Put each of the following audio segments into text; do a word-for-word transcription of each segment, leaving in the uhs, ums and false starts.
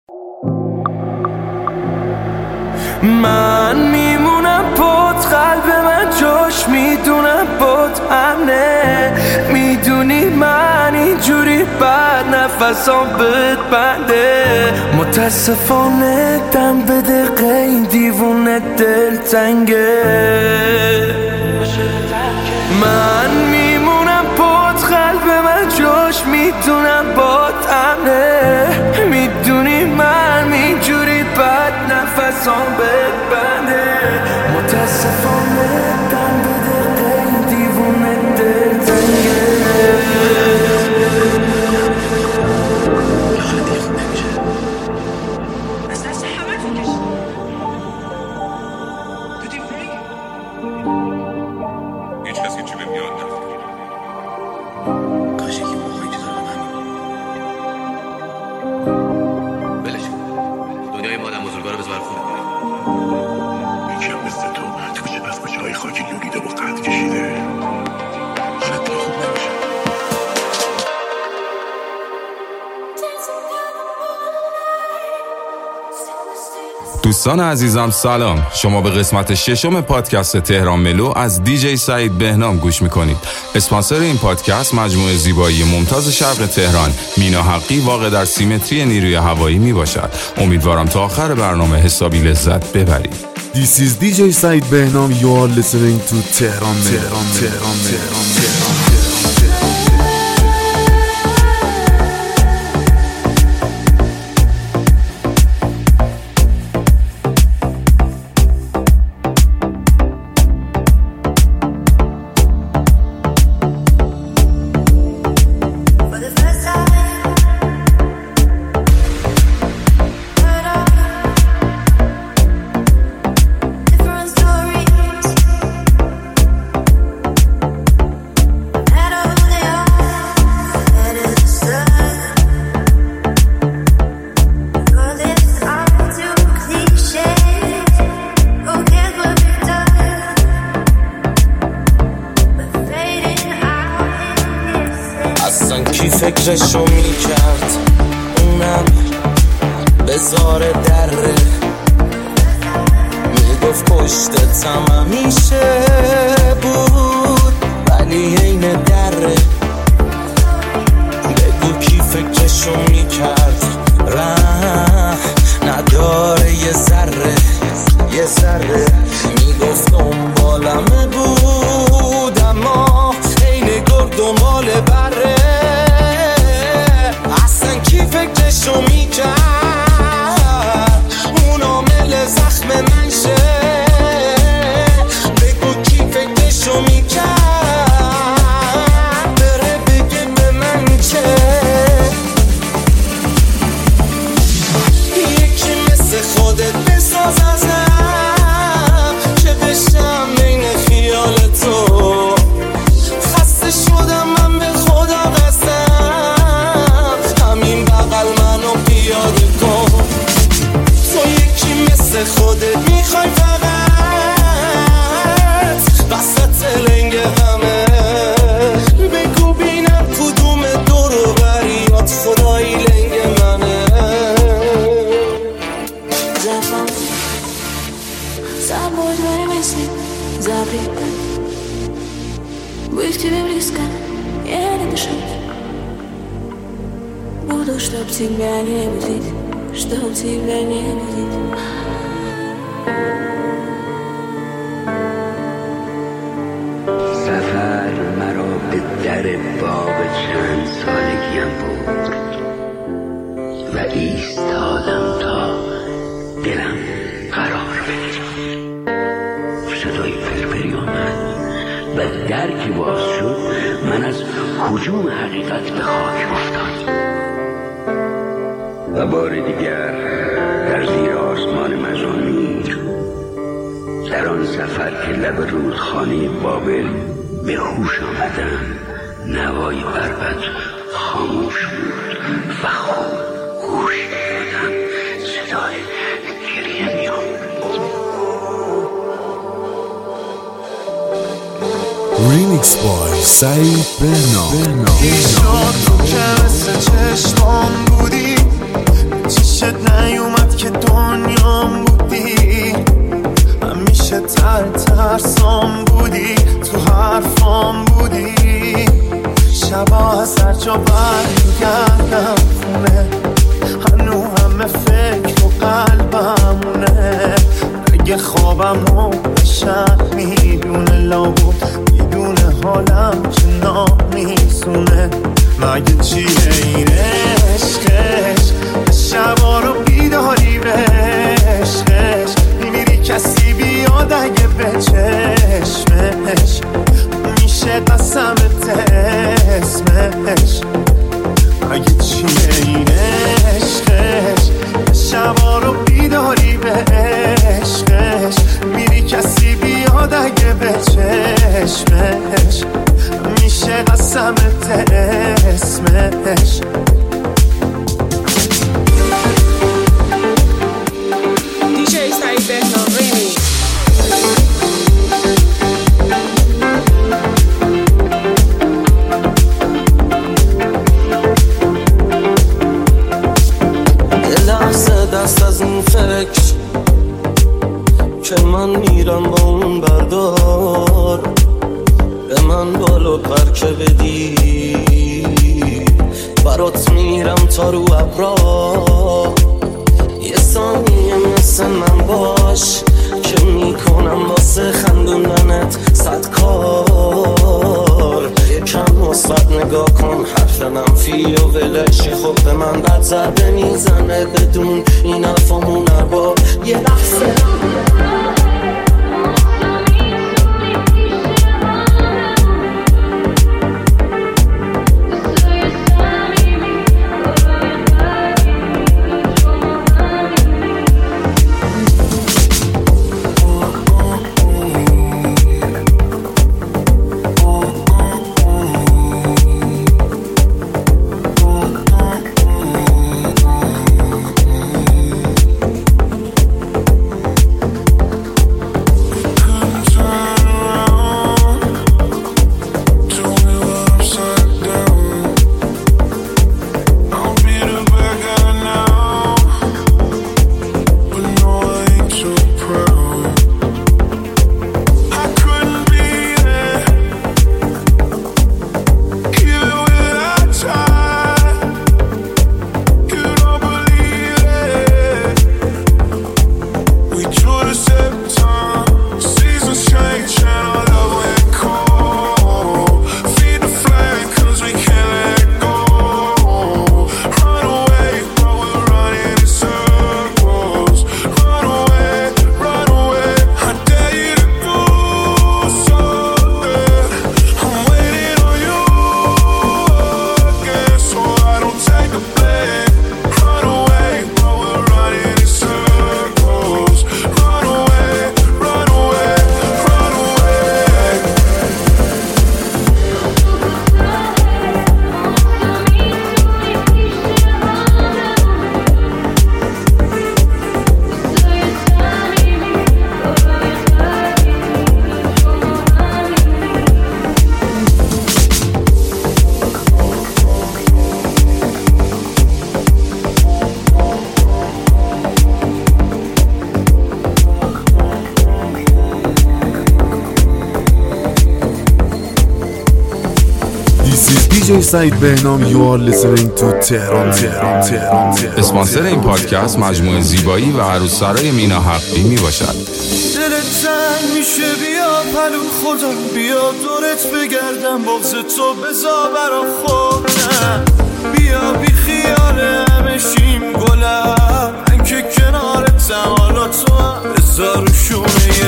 من میمونم پت، قلب من جاش میدونم پت امنه. میدونی من اینجوری بد نفسام بد بنده. متاسفانه دم به دقیقه این دیوونه دل تنگه. من میمونم پت، قلب من جاش میدونم پت امنه. میدونی من اینجوری بد نفسام بد بنده. متاسفانه دم به دقیقه این دیوونه دل تنگه. هیچ کسی چی به میاد نفکر کاش یکی موقعی که دارم همین بلش دنیای مادم بزرگوار بزرگ خونه یکی هم مثل تو تو کچه از کچه های خاکی لولیده و قد کشیده. حالت خوب نمیشه. دوستان عزیزم سلام، شما به قسمت ششم پادکست تهران ملو از دیجی سعید بهنام گوش میکنید. اسپانسر این پادکست مجموعه زیبایی ممتاز شرق تهران مینا حقی واقع در سیمتری نیروی هوایی میباشد. امیدوارم تا آخر برنامه حسابی لذت ببرید. This is دی جی سعید بهنام. You are listening to تهران ملو. تهران ملو. کی فکرشو میکرد اونم بزار دره. میگفت پشتتم همیشه بود ولی این دره. بگو کی فکرشو میکرد ره نداره یه ذره یه ذره. میگفت دنبالمه بود اما این گرد دنبال بره. فکرشو میکرد اون عامل زخم من شه. بگو کی فکرشو میکرد بره بگه به من چه. یکی مثل خودت بساز ازم که بشم بین خیال تو. خسته شدم من به خدا قسم بغل منو پیاده کن. تو یکی مثل خودت میخوای فقط وسط لنگ همه. بگو بینم کدوم دورو بریات خدایی لنگ منه. زفان Собой твои мысли запреты. Быть к тебе близко, еле дышать. Буду, чтоб тебя не будить, чтоб тебя не будить. سفر مرا به در باغ چند سالگیم برد و ایستادم تا دلم قرار بگیرد. صدای فرفری آمد و در که باز شد من از هجوم حقیقت به خاک افتاد و بار دیگر در زیر آسمان مزامیر در آن سفر که لب رودخانه بابل به هوش آمدم نوای بربط خاموش بود و خوب گوش دادم صدای گریه می آمد. ریمیکس بای سعید بهنام. شاد تو که مثل چشمان بودی چی خوشت نیومد که دنیام بودی، همیشه تر ترسام بودی، تو حرفام بودی. شبا از هر جا برگردم خونه، هنو همه فکر و قلبمونه. اگه خوابم رو بشن میدونه لابو، میدونه حالم چه نامیزونه. مگه چیه این عشقش، شبا رو بیداری به عشقش. میمیری کسی بیاد اگه به چشمش، میشه قسمت اسمش. مگه چیه این عشقش، شبا رو بیداری به عشقش. میری کسی بیاد اگه به چشمش، میشه قسمت اسمش. دیجی سعید بهنام ریمیکس. یه لحظه دست از این فکر که من میرم با اون بردار، به من بالو پر که بدی. برات میرم تا رو ابرا، یه ثانیه مثل من باش که میکنم واسه خندوندنت صد کار. یکم مثبت نگاه کن، حرف منفی و ولش. خب به من بد ضربه میزنه بدون این حرفامون ارباب. یه لحظه دیجی سعید بهنام. You are listening to تهران تهران تهران تهران. اسپانسر این پادکست مجموعه زیبایی و عروسسرای مینا حقی می باشد. دلت تنگ میشه بیا پلو خودم، بیا دورت بگردم، بغض تو بذار برا خودم. بیا بی خیال همه شیم گلم، من که کنارتم حالا تو هم بذار شونه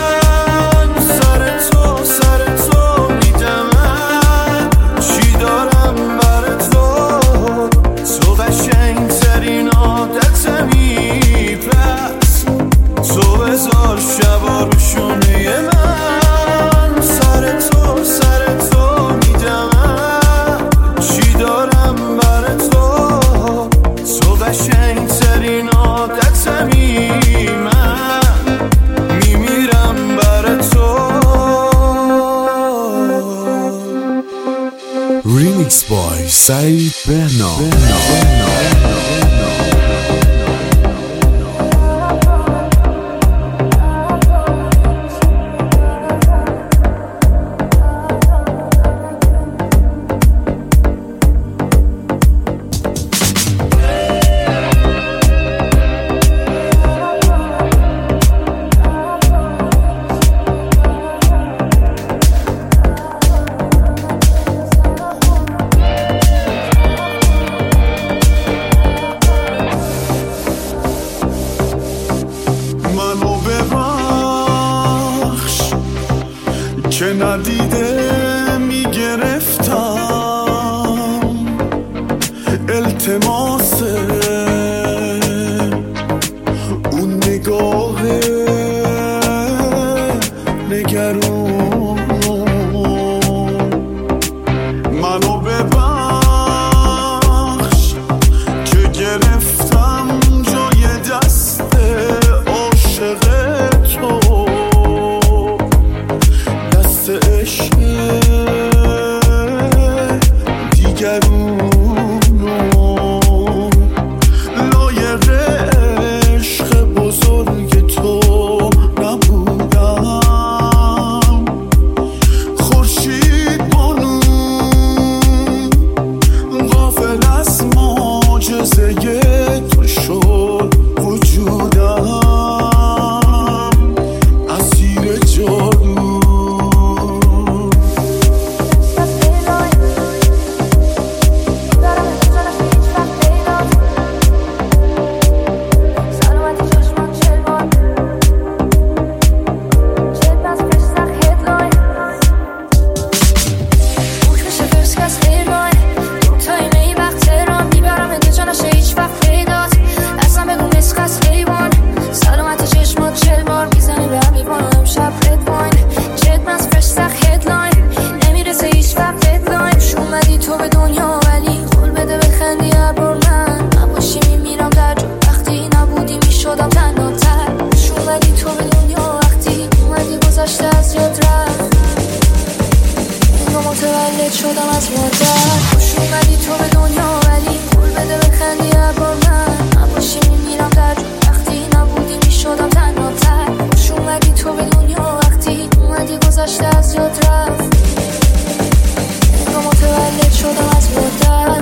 من. سر تو سر تو میدم، چی دارم بر تو، تو قشنگ ترین عادتمی. پس تو بذار شبا رو شونه من. سر تو سر تو میدم، چی دارم بر تو، تو قشنگ ترین عادتمی. من میمیرم بر تو. Remix by سعید بهنام. که ندیده میگرفتم التماس اون نگاه نگرون منو ببخش که گرفتم جای دست عاشق تو دست عشق دیگرونو لایق عشق بزرگ تو نبودم خورشید بانو غافل از معجزه تو شد وجودم اسیر جادو شدم از مادر خوش اومدی تو به دنیا ولی قول بده بخندی هر بار من نباشی میمیرم در جو وقتی نبودی میشدم تنها تر خوش اومدی تو به دنیا وقتی اومدی گذشته از یاد رفت انگار متولد شدم از مادر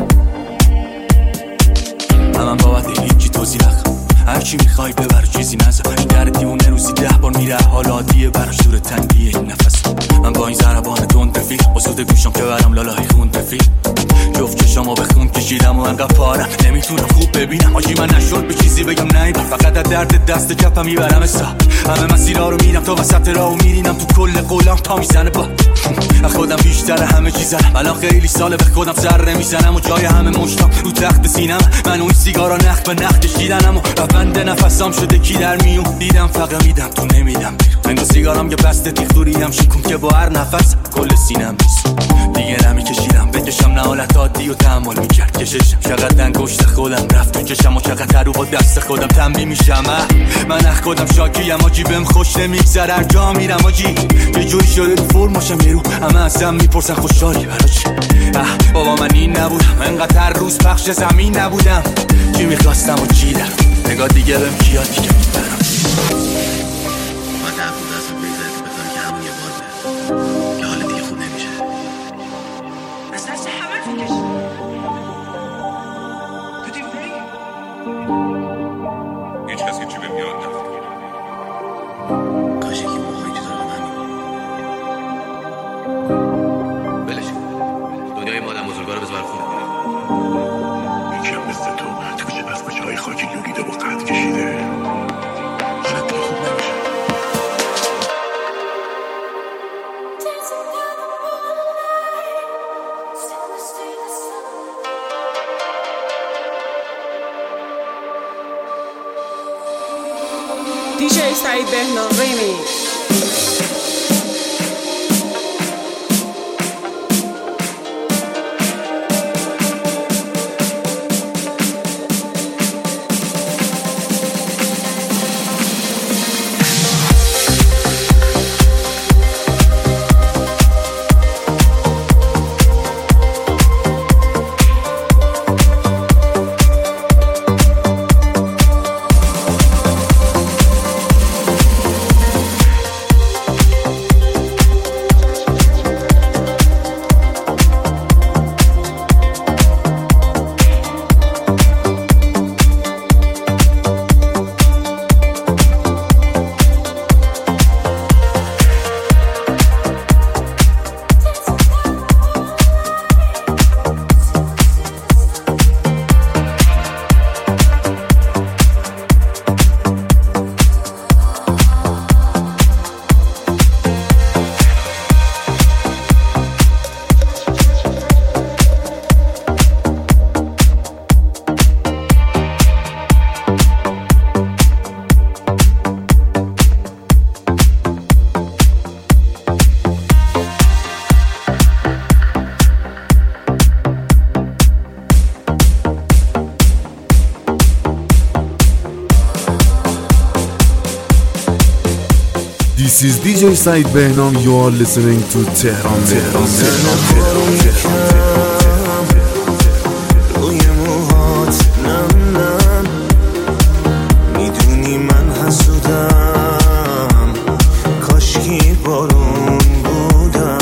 من بابت هیچی توضیح نخوام هرچی میخوای ببر چیزی نزد این در دیونه روزی ده بار میره حال عادیه براش دور تنگیه این نفس من با این ضربان تند رفیق بسوده گوشم که برم لالای خون رفیق جفت چشامو به خون کشیدم و انقدر پارم نمیتونم خوب ببینم آجی من نشد به چیزی بگم نیبر فقط از درد دست کفم میبرم اسا همه مسیرها رو میرم تا وسط راهو میرینم تو کل قولم تا میزنه با خودم بیشتر همه چیزم الان خیلی ساله به خودم سر نمیزنم و جای همه مشتام رو تخت سینم من اون سیگارا نخ به نخ کشیدنم و بند نفسام شده کی در میون دیدم فقط میدم تو نمیدم من سیگارم که بسته تیخ دوریم شیکون که با هر نفس کل سینم نیست دیگه نمیکشیدم بکشم نه حالت عادی و تحمل میکرد کششم چقدر انگشت خودم رفت تو چشم و چقدر رو با دست خودم تنبیه میشم من اخ خودم شاکیم آجی بهم خوش نمیگذره هر جا میرم آجی یه جوری شده رو فرماشم یه رو همه ازم میپرسن خوشحالی برا چی اه بابا من این نبودم انقدر هر روز پخش زمین نبودم چی میخواستم و چی در نگاه دیگه بهم کیاد دیگه میبرم باید افرود از اون بگذاری که بخوایی که همون یه بار بره که حال دیگه خوب نمیشه اصلا چه همه تو کشی تو دیوونه هیچ کسی چی بهم یاد نفت کاش یکی موقع این چیزا رو به من میگفت بلش دنیای مادم بزرگوار بذار خونه یکم مثل تو تو کچه از کچه های خاکی لولیده و قد کشیده حالت دیگه خوب نمیشه دیجی سعید بهنام ریمیکس This is دی جی سعید بهنام. You are listening to تهران تهران روی موهات نم نم میدونی من حسودم کاشکی بارون بودم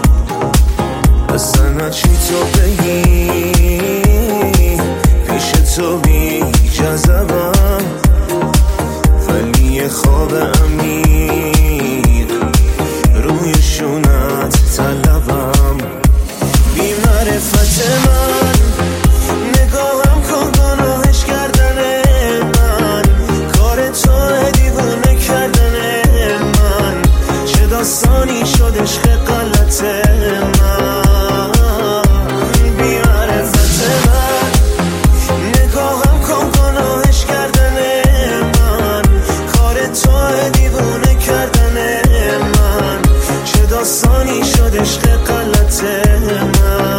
اصلا چی تو بگی پیش تو بی جذبم ولی خواب عمیق روی شونت طلبم بی معرفت من نگاهم کن گناهش کردن من کار تو دیوونه کردن من چه داستانی شد عشق غلط من بی معرفت من نگاهم کن گناهش کردن من کار تو دیوونه کردن من چه داستانی شد عشق غلط من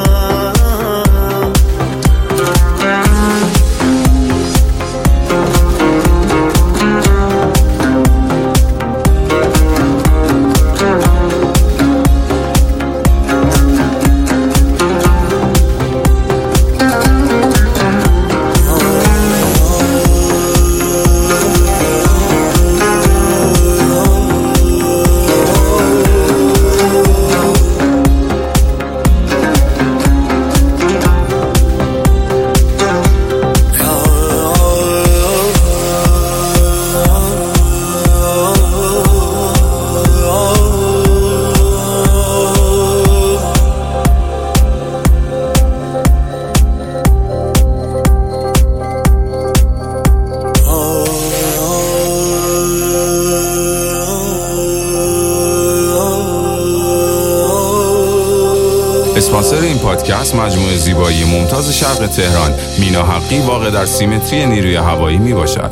اسپانسر این پادکست مجموعه زیبایی ممتاز شرق تهران مینا حقی واقع در سیمتری نیروی هوایی می باشد.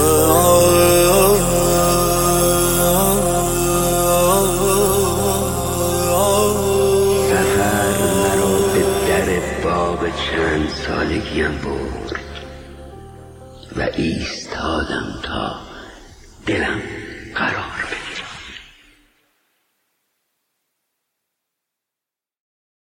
سفر مرا به در باغ چند سالگیم برد و ایستادم تا دلم